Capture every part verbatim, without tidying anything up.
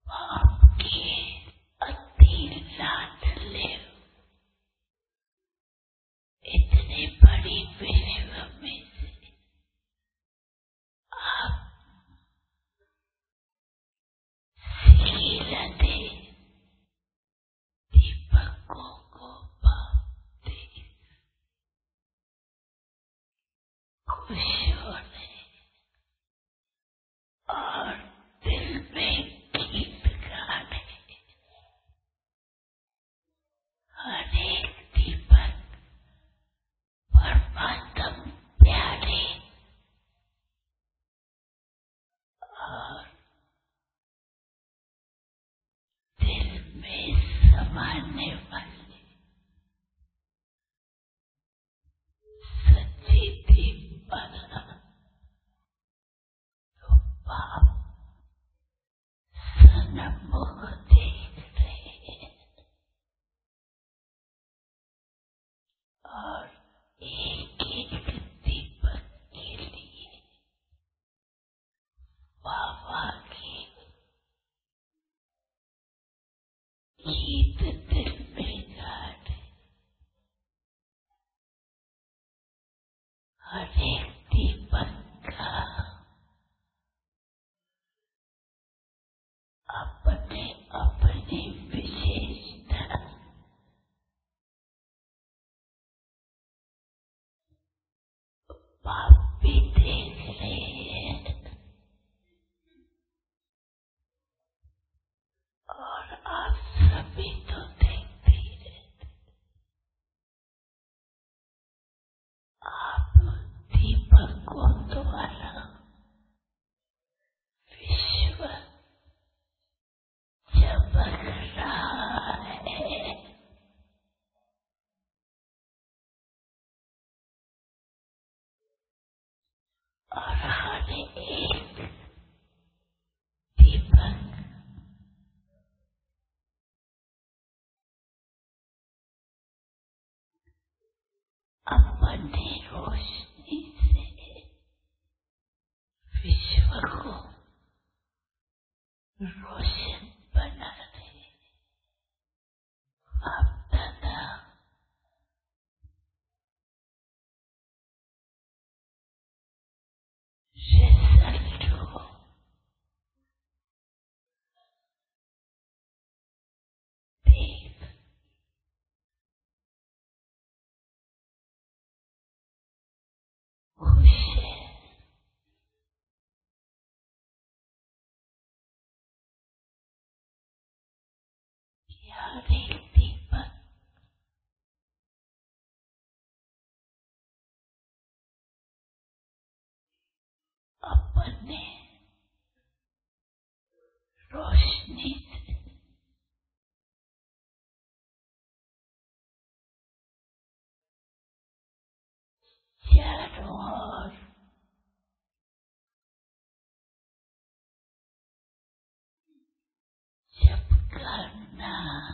आपकी अति लात ले इतनी बड़ी विश्व में से आप सीलते दीपकों को पाते खुश होने और दिल में गीत गाने अनेक दीपक परमात्म प्यारे और दिल में समाने वाले सच्ची दीपक तो बाप सनम को देख रहे हैं और एक एक दीपक के लिए बाबा की गीत दिल में गाने हर एक दीपक का अपने अपनी विशेषता बाप भी देख रहे हैं और आप सभी तो देखते ही रहते। आप दीपकों द्वारा विश्व चमक रहा है और हर एक दीपक अपनी रोशनी से विश्व को रोशन बना रहे। आप दादा रिजल्ट को देख खुश है कि हर एक दीपक अपने रोशनी से चारों ओर चमकाना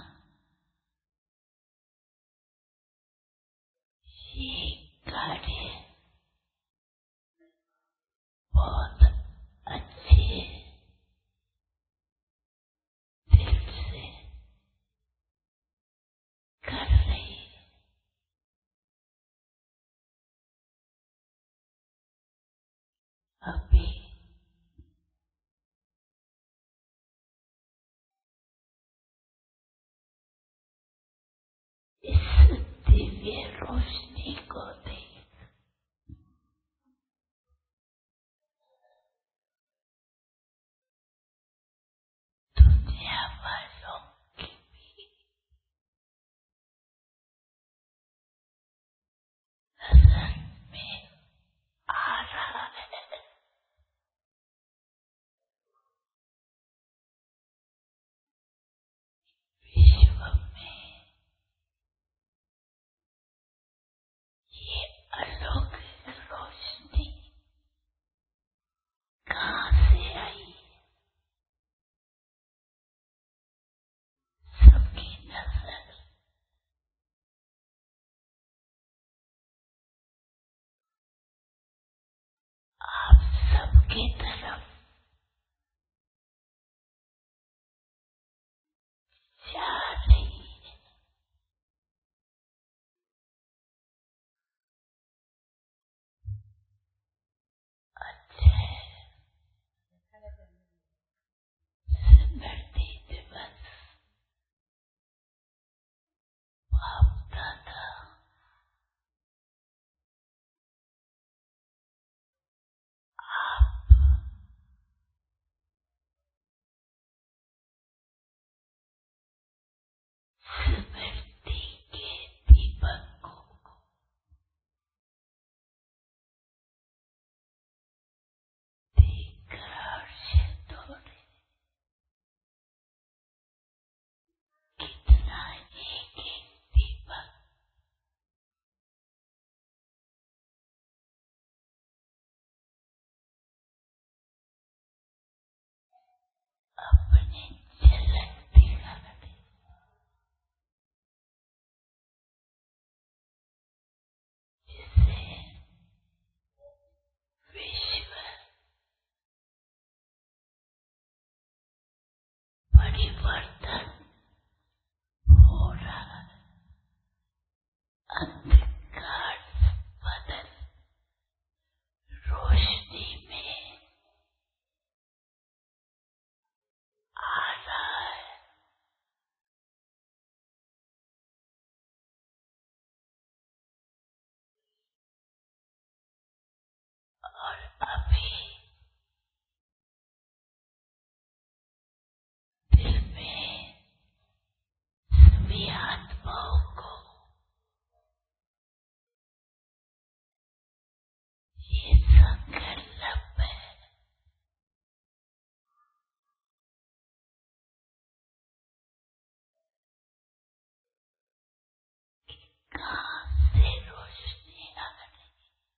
ये कार्य बहुत अच्छे दिल से कर रही है। अभी इस दिव्य रोशनी को देख दुनिया वालों की भी नजर में आ रहा है। विश्व में परिवर्तन हो रहा है। अंधकार बदल रोशनी में आ रहा है। और अभी दिल में सभी आत्माओं को ये संकल्प है कि कहाँ से रोशनी आ रही,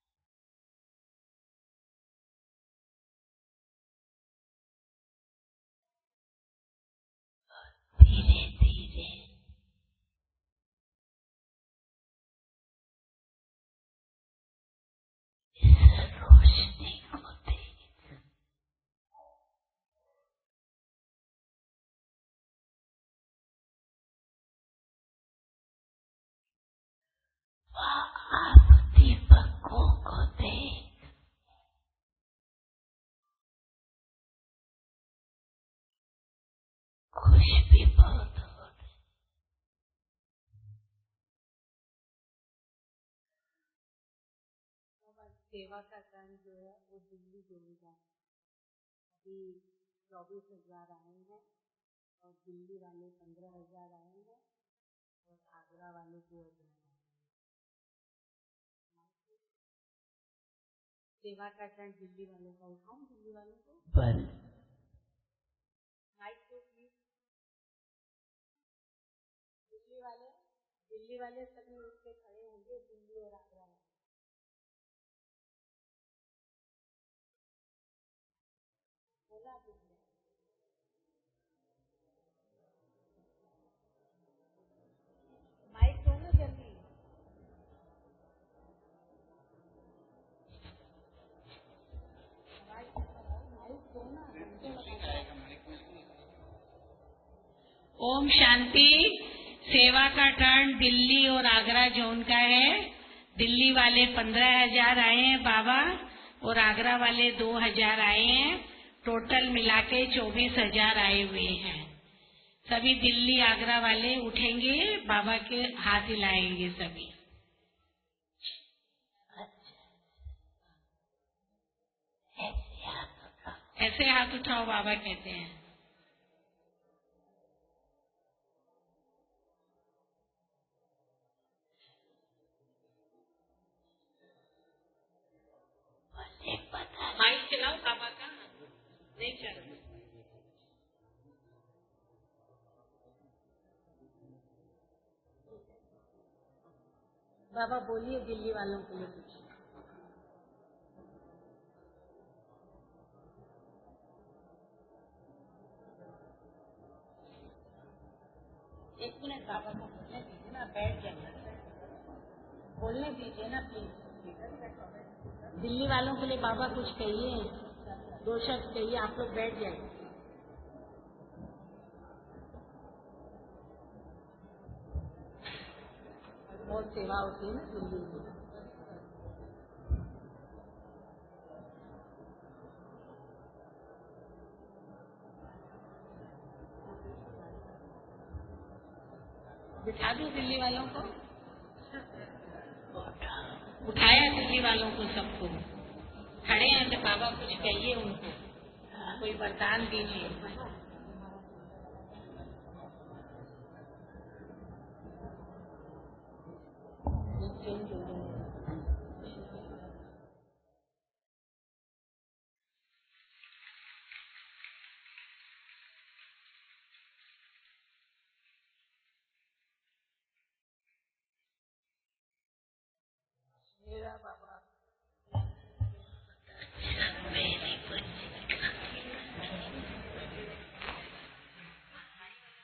धीरे धीरे इस रोशनी को देख वहाँ आप दीपकों को देख खुश भी बहुत हो रही। सेवा का टर्न जो है वो दिल्ली जोड़ेगा। अभी चौबीस हजार आए हैं और दिल्ली वाले पंद्रह हजार आए हैं और आगरा वाले दो हजार आए हैं। सेवा का टर्न दिल्ली वालों का उठाऊं, दिल्ली वालों को बल माइक को प्लीज। दिल्ली वाले दिल्ली वाले सभी उठ के खड़े होंगे, दिल्ली और आगरा वाले। बोला दिल्ली माइक दो ना जल्दी। माइक माइक दो ना, घंटे लगातार। ओम शांति। सेवा का टर्न दिल्ली और आगरा जोन का है। दिल्ली वाले पंद्रह हजार आए हैं बाबा और आगरा वाले दो हजार आए हैं। टोटल मिला के चौबीस हजार आए हुए हैं। सभी दिल्ली आगरा वाले उठेंगे, बाबा के हाथ हिलाएंगे सभी। ऐसे हाथ उठाओ। ऐसे हाथ उठाओ बाबा कहते हैं। मुझे पता माइक चलाओ बाबा का, नहीं चल। बाबा बोलिए दिल्ली वालों के लिए कुछ। एक मिनट बाबा को बोलने दीजिए ना, बैठ जाइए, बोलने दीजिए ना प्लीज। दिल्ली वालों के लिए बाबा कुछ कहिए, दो शब्द कहिए, आप लोग बैठ जाइए। बहुत सेवा होती है ना दिल्ली में। बिठा दो दिल्ली वालों को, उठाया दिल्ली वालों को सबको। खड़े हैं तो बाबा कुछ कहिए उनको, कोई वरदान दीजिए। मेरा बाबा मेरी बच्ची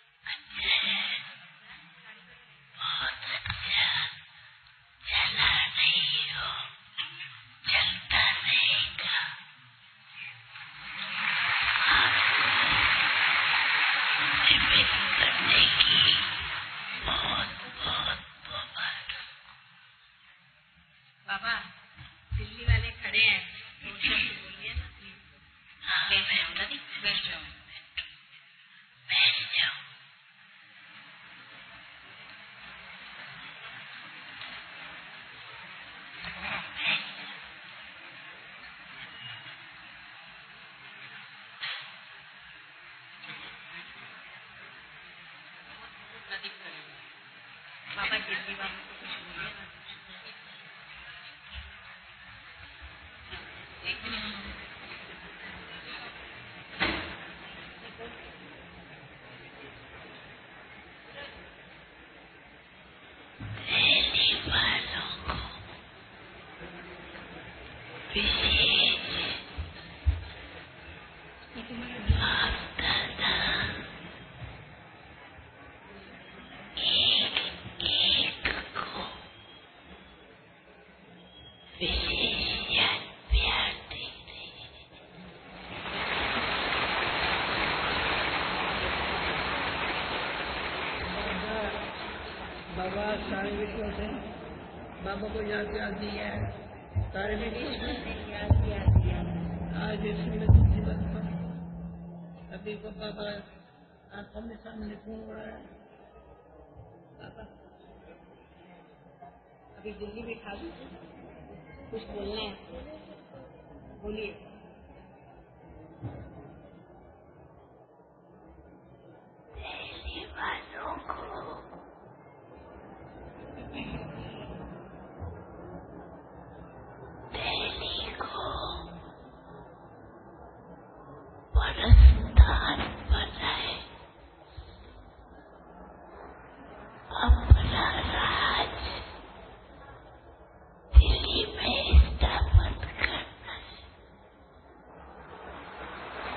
अच्छा है, बहुत अच्छा चला करने की बहुत बहुत बहुत। बाबा दिल्ली वाले खड़े हैं, दो शब्द बोलिए ना प्लीज। हाँ मैं हूँ दादी, बैठ जाओ। बैठ जाओ। बाबा दिल्ली वालों को कुछ बोलिए ना। एक मिनट दिल्ली वालों को विशेष बाप दादा एक एक को विशेष याद प्यार देते हैं। बाबा सारे विश्व से बाबा को याद याद दिया है, सारे विश्व ने याद किया दिया। आज इस जीवन पर अभी को बाबा आंखों में सामने घूम रहा है। बाबा अभी दिल्ली में खा दीजिए, कुछ बोलना है बोलिए। दिल्ली वालों को दिल्ली को परस्थान बनाए, अपना राज दिल्ली में स्थापित करना है।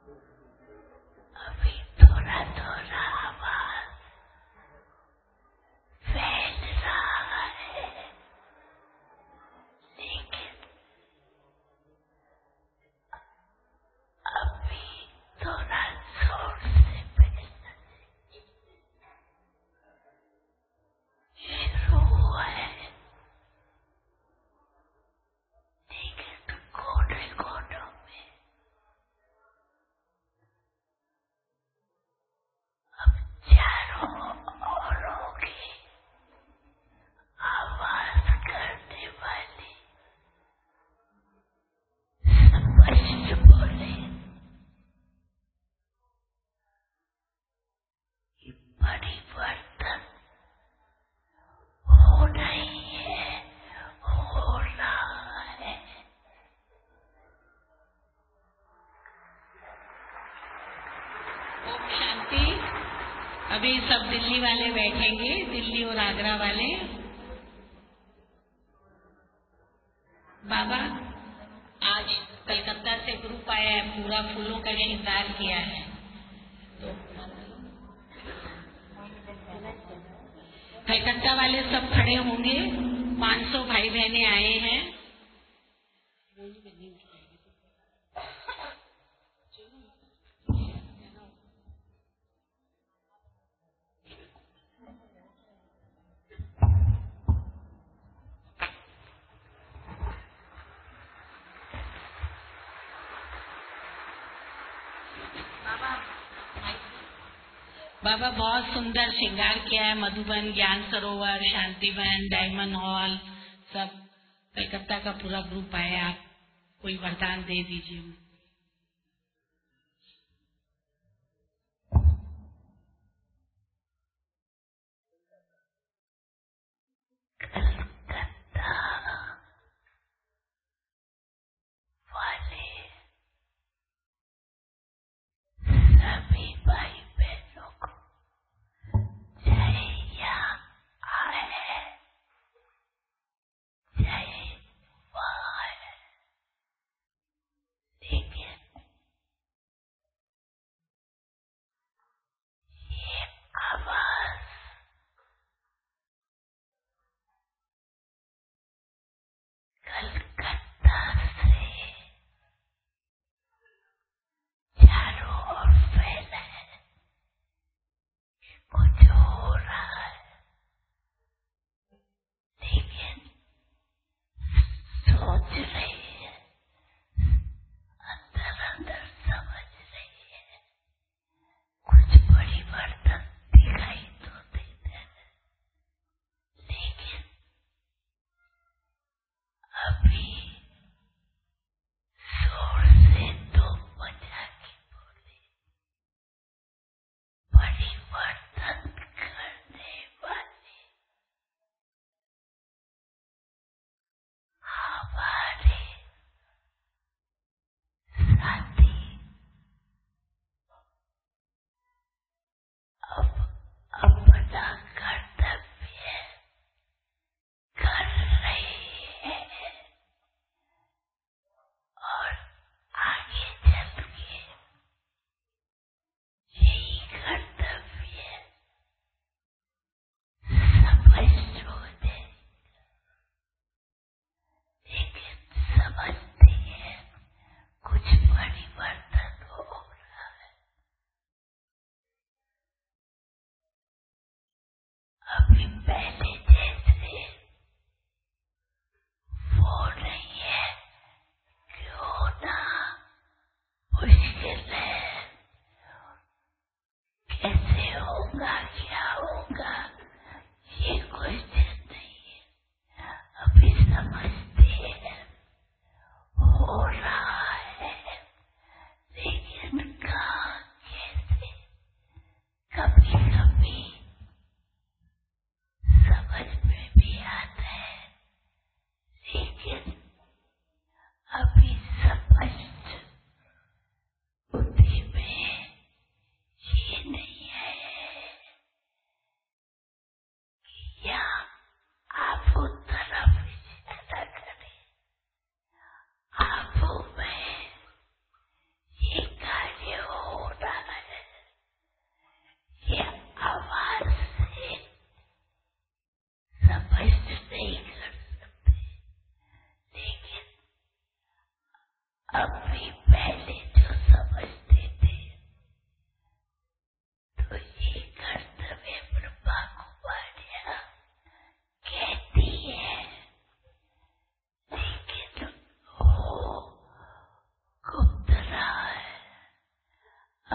अभी थोड़ा थोड़ा आवाज फैल रहा है, लेकिन अभी थोड़ा जोर से फैलना शुरू हुआ है, लेकिन कोने कोनों में अब चारों ओरों की आवाज करने वाली स्पष्ट बोले कि परिवर्तन हो नहीं है, हो रहा है। ओम शांति। अभी सब दिल्ली वाले बैठेंगे, दिल्ली और आगरा वाले। बाबा आज कलकत्ता से ग्रुप आया है, पूरा फूलों का श्रृंगार किया है। तो कलकत्ता वाले सब खड़े होंगे, पाँच सौ भाई बहने आए हैं। बाबा बहुत सुंदर श्रृंगार किया है, मधुबन, ज्ञान सरोवर, शांतिवन, डायमंड हॉल, सब कलकत्ता का पूरा ग्रुप आया। आप कोई वरदान दे दीजिए। कलकत्ता वाले सभी भाई बहनों को जय यहाँ आए, जय वहाँ है, लेकिन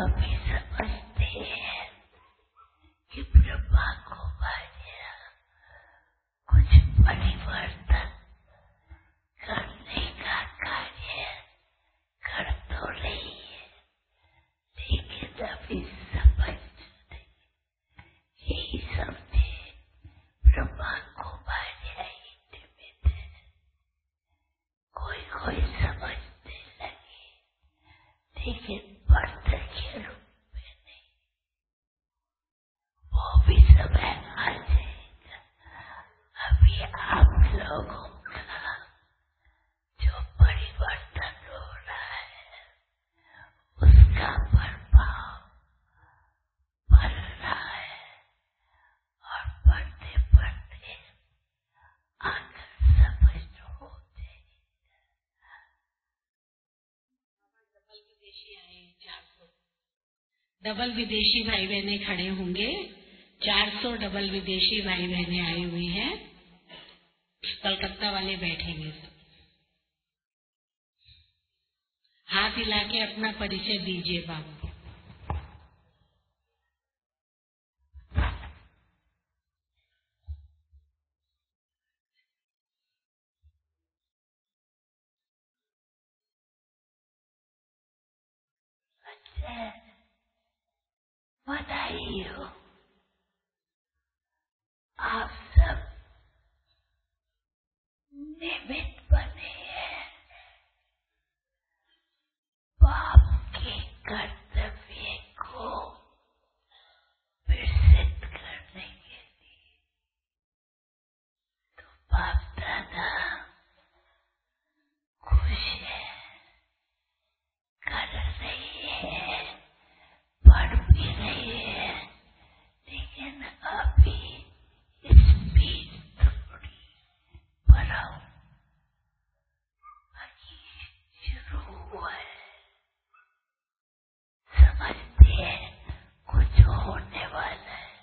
अभी समझते हैं कि ब्रह्मा कुमारियां कुछ परिवर्तन करने का कार्य कर तो रही है, लेकिन अभी समझ यही समझे ब्रह्मा कुमारियां ही निमित्त है। कोई कोई समझने लगे, लेकिन बर्तन के रूप में नहीं। वो भी समय आ जाएगा। अभी आप लोगों का जो परिवर्तन हो रहा है उसका प्रभाव पड़ रहा है, और बढ़ते बढ़ते आकर समझ हो जाएगी। डबल विदेशी आए चार सौ डबल विदेशी भाई बहने खड़े होंगे। चार सौ डबल विदेशी भाई बहने आई हुई हैं। कलकत्ता वाले बैठेंगे सब। हाथ हिला के अपना परिचय दीजिए बाबू। अच्छा, बधाई हो। आप सब निमित्त बने हैं बाप के कर्तव्य को विकसित करने के लिए। तो बाप दादा खुश है, कर रही है, पढ़ भी रही है, लेकिन अभी स्पीड थोड़ी बढ़ाओ। अभी शुरू हुआ है, समझते हैं कुछ होने वाला है।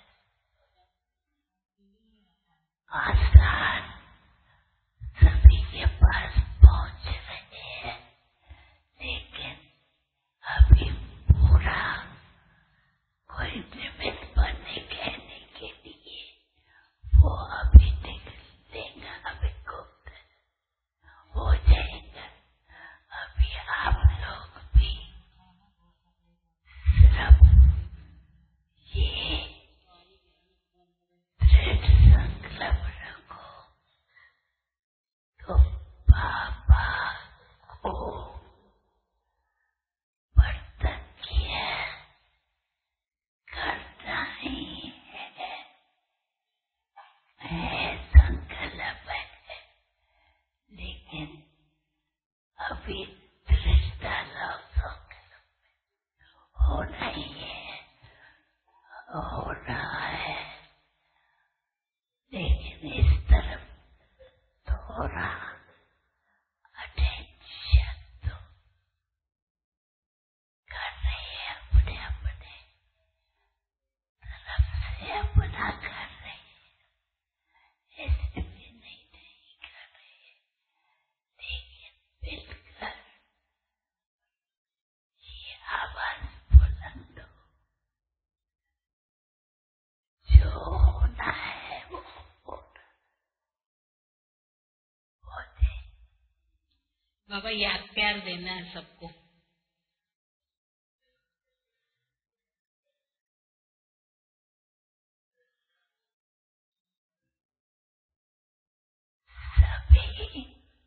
आसान सभी के पास पहुंच रहे हैं, लेकिन अभी पूरा कोई निमित्त बनने कहने के लिए वो अभी निकलेगा, अभी गुप्त हो जाएगा। अभी आप लोग भी सिर्फ ये दृढ़ संकल्प रखो तो बाबा को बर्तन किया करना ही है, है संकल्प है, लेकिन अभी दृढ़ता लाओ संकल्प होना ही है, हो रहा है, लेकिन इस तरफ थोड़ा अटेंशन तो कर रही है, अपने अपने तरफ से अपना कर रही है, ऐसे भी नहीं नहीं कर रही है, लेकिन मिलकर ये आवाज बुलंद हो, जो होना है वो होना हो जाए। बाबा याद प्यार देना है सबको। सभी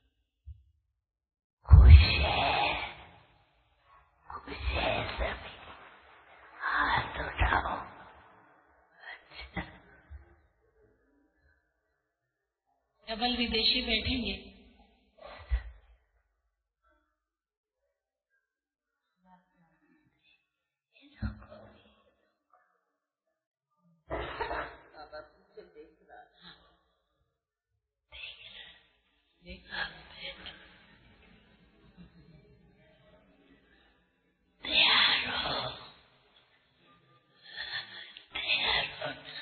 खुश है, खुश है सभी, हाथ उठाओ। अच्छा, डबल विदेशी बैठेंगे। तैयार हो, तैयार हो ना,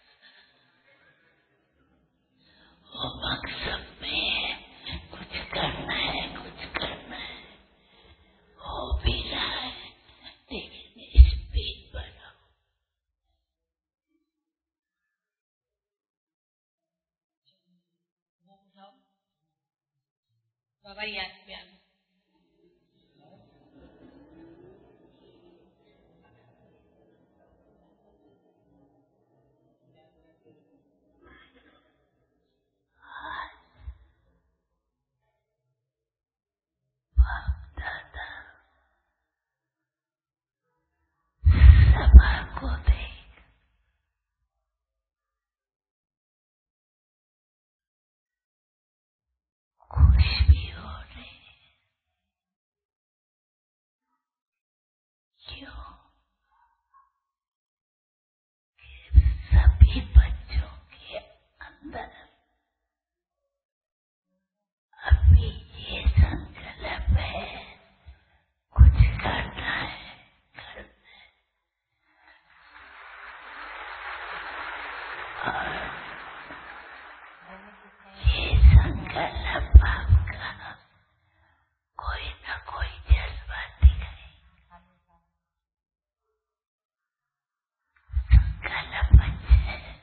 वो मकसद में है, कुछ करना है, कुछ करना है, हो भी रहा है, लेकिन हवाई यात्रा में। सभा को देख खुश भी हो रहे। क्यों? कि सभी बच्चों के अंदर अभी ये संकल्प है, कुछ करना है, करना है। और ये संकल्प आपका कोई न कोई जज्बा दिखाए। संकल्प अच्छा है।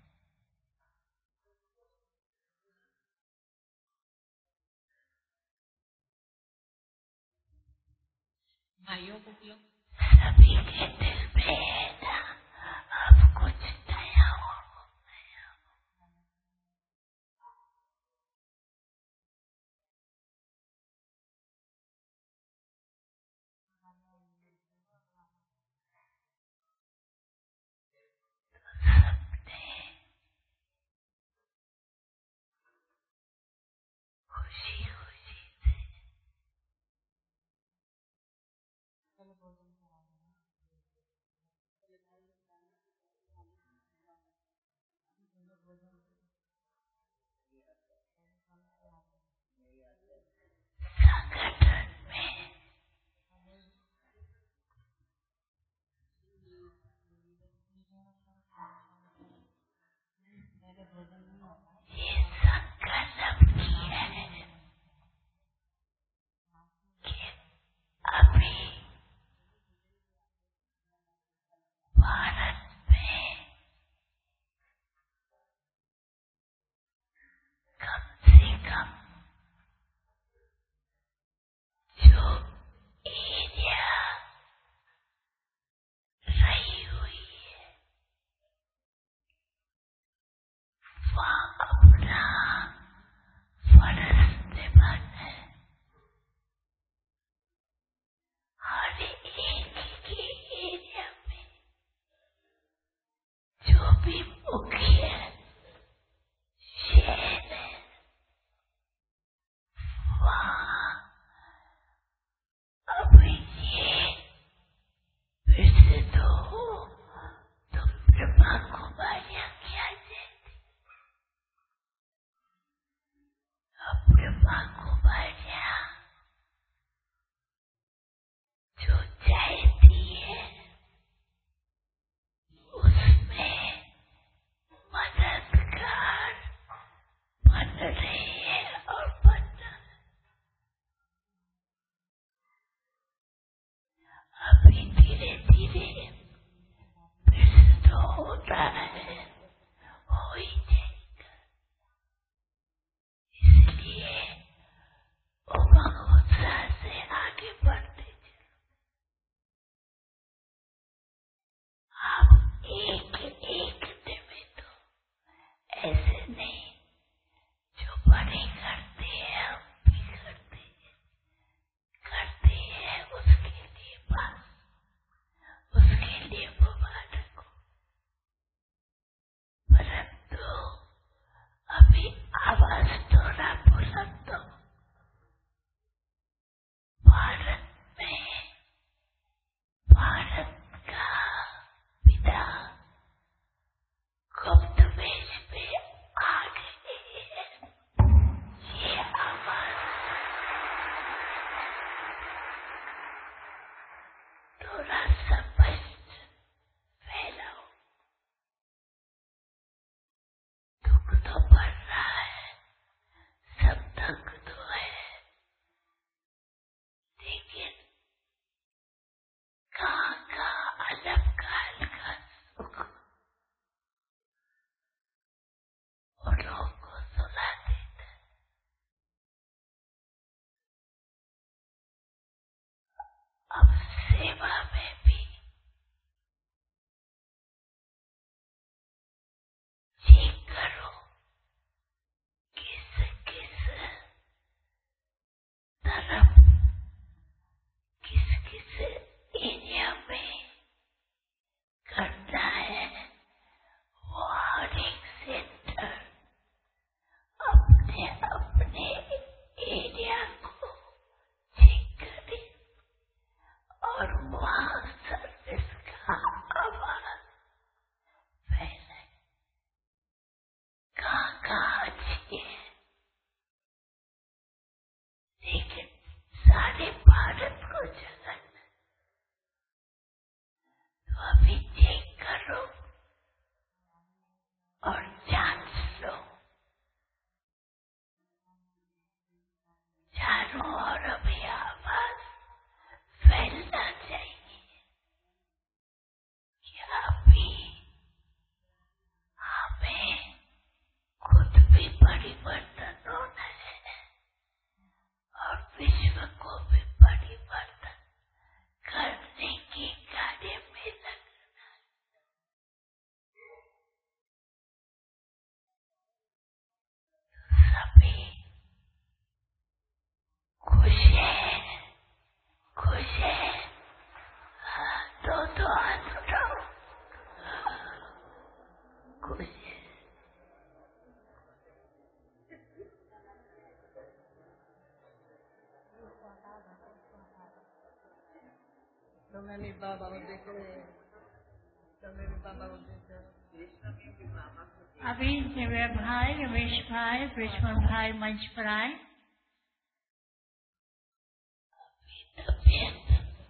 भाइयों को क्यों? सभी के दिल में है ना, अब कुछ नया हो, नया हो। सबने खुशी खुशी से संगठन में ये संकल्प किया है कि अभी भारत में कम से कम जो एरिया रही हुई है वहाँ अपना फर्ज निभाना है। हर एक के एरिया में जो भी मुख्य शहर है वहाँ अब ये विकसित हो तो ब्रह्मा कुमारियाँ क्या कहती? अब ब्रह्मा कुमारियाँ जो चाहती है उसमें मददगार बन रहे हैं और बनना अभी धीरे धीरे विकसित होता है, हो ही जाएगा। इसलिए उमंग उत्साह से आगे बढ़ते चलो। आप एक एक में तो ऐसे नहीं, जो बड़े करते हैं हम भी करते हैं, करते हैं उसके लिए बात, उसके लिए मुबारक हो। मेरे बाबा को देखे मेरे बाबा को देखे अभी दिव्य भाई, रमेश भाई, ब्रिजमन भाई मंच पर आए। तबीयत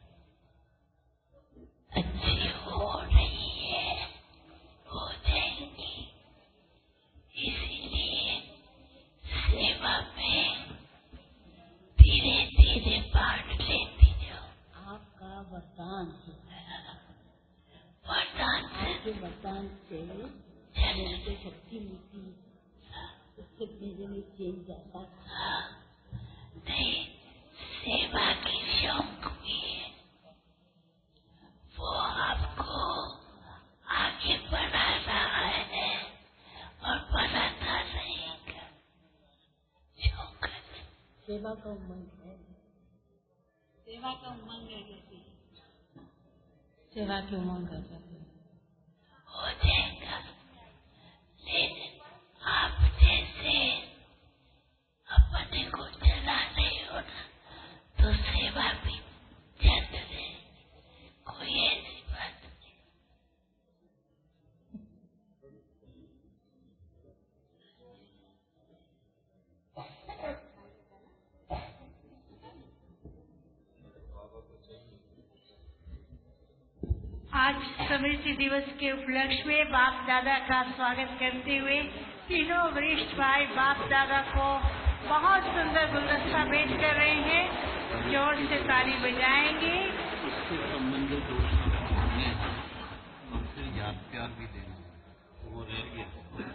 अच्छी हो रही है, हो जाएगी, इसीलिए सेवा में धीरे धीरे बांट लेती जाओ। आपका वरदान वरदान आपके वरदान से लोगों को शक्ति मिलती, उससे भेजे में चेंज जाता। नहीं, सेवा की शौक भी है, वो आपको आगे बढ़ा रहा है और बढ़ाता रहेगा। शौक है, सेवा का उमंग है, सेवा का उमंग है जैसे सेवा की उमंग है। हो जाएगा, लेकिन आप जैसे अपने को चला रहे हो ना, तो सेवा भी चल रहे, कोई ऐसी बात नहीं। आज स्मृति दिवस के उपलक्ष्य में बाप दादा का स्वागत करते हुए तीनों वरिष्ठ भाई बाप दादा को बहुत सुंदर गुलदस्ता भेंट कर रहे हैं। जोर से ताली बजाएंगे। उससे संबंधित दोष होने और फिर याद प्यार भी देना, वो रह गया।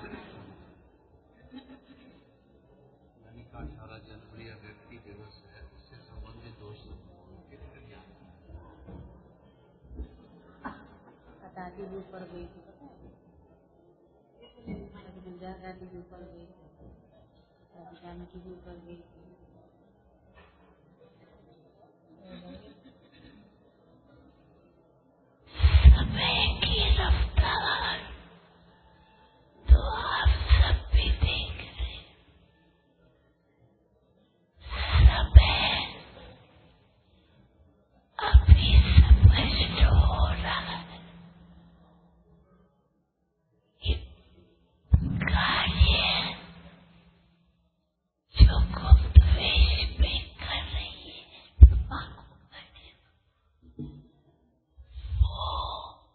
यानी का अठारह जनवरी या व्यक्ति दिवस है, उससे संबंधित दोष दादी भी ऊपर गई थी, इंदिरा गांधी भी ऊपर गई थी, राजीव गांधी भी ऊपर गई थी। समय की रफ्तार तो आप सब भी देख रहे, समय अभी स्पष्ट हो रहा है। कार्य जो गुप्त वेश में कर रही है, वो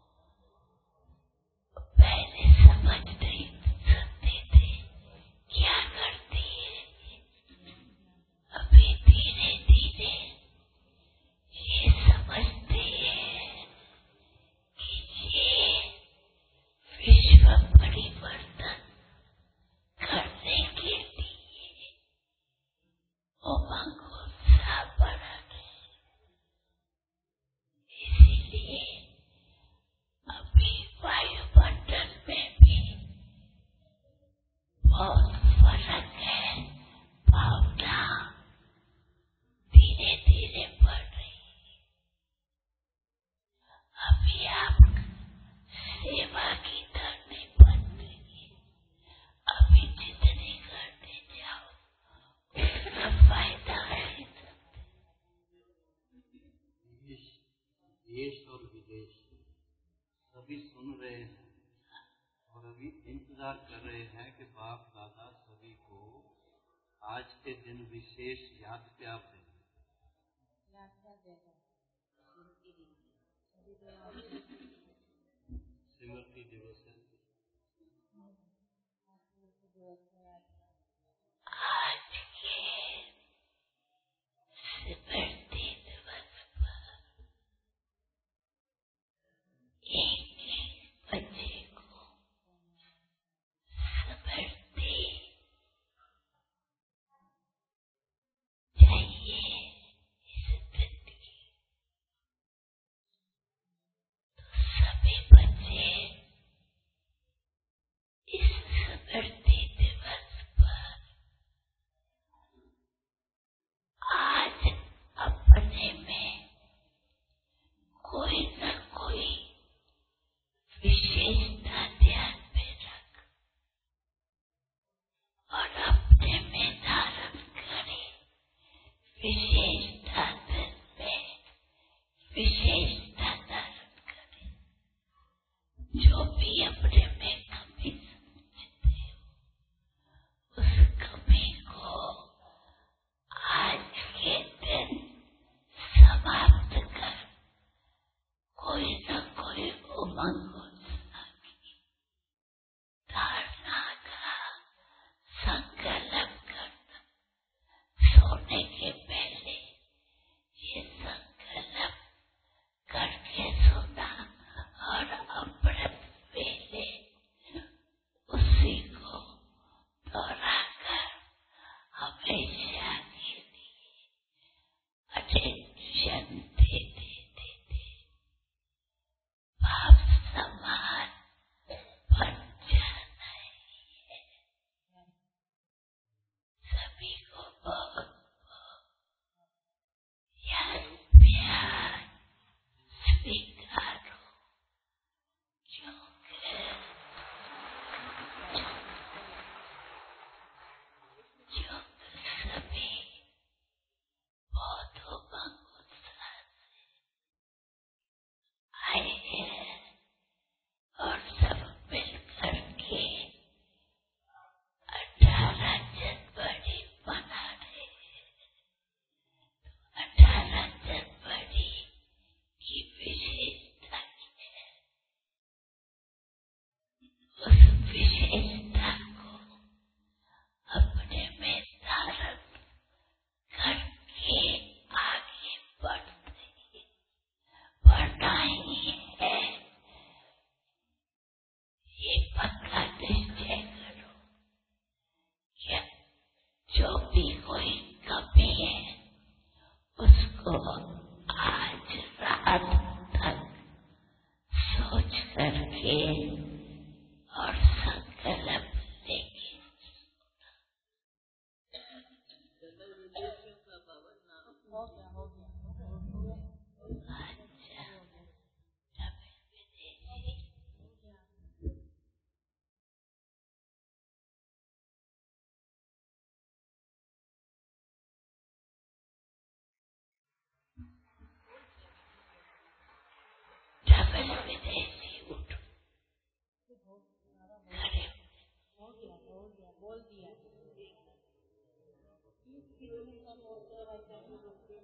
पहले समझ नहीं सकते थे क्या करती है। अभी धीरे धीरे ये समझती है कि ये विश्व परिवर्तन करने के लिए उमंग उत्साह बढ़ा रहे, इसीलिए अभी वायुमंडल में भी बहुत फर्क है। भावना धीरे धीरे बढ़ रही है। अभी आप सेवा की दर नहीं बढ़ रही है। अभी जितनी करते जाओ उतना फायदा है। देश, देश और विदेश सभी सुन रहे हैं और अभी इंतजार कर रहे हैं कि बाप दादा सभी को आज के दिन विशेष याद प्यार दें। स्मृति दिवस है। आज के स्मृति दिवस पर एक एक बच्चे को स्मृति चाहिए इस दिन की, तो सभी बच्चे इस स्मृति दिवस पर आज अपने में कोई न कोई विशेषता ध्यान में रख और अपने में धारण करे। विशेषता दिन में विशेषता स्वीकारो, क्योंकि क्योंकि सभी पौधों का उत्साह से आए हैं और सब मिलकर के अठारह जनवरी मना रहे हैं। अठारह जनवरी की विशेषता की है। उस विशेषता को अपने में धारण करके आगे बढ़ते बढ़ना ही है। ये पक्का निश्चय करो कि जो भी कोई कमी है उसको आज रात तक सोच करके और संकल्प लेके हो गया हो गया अच्छा डबल विदेशी डबल विदेशी उठो खड़े हो गया हो गया बोल दिया। तीस किलोमीटर का पोस्टर रहता है ना।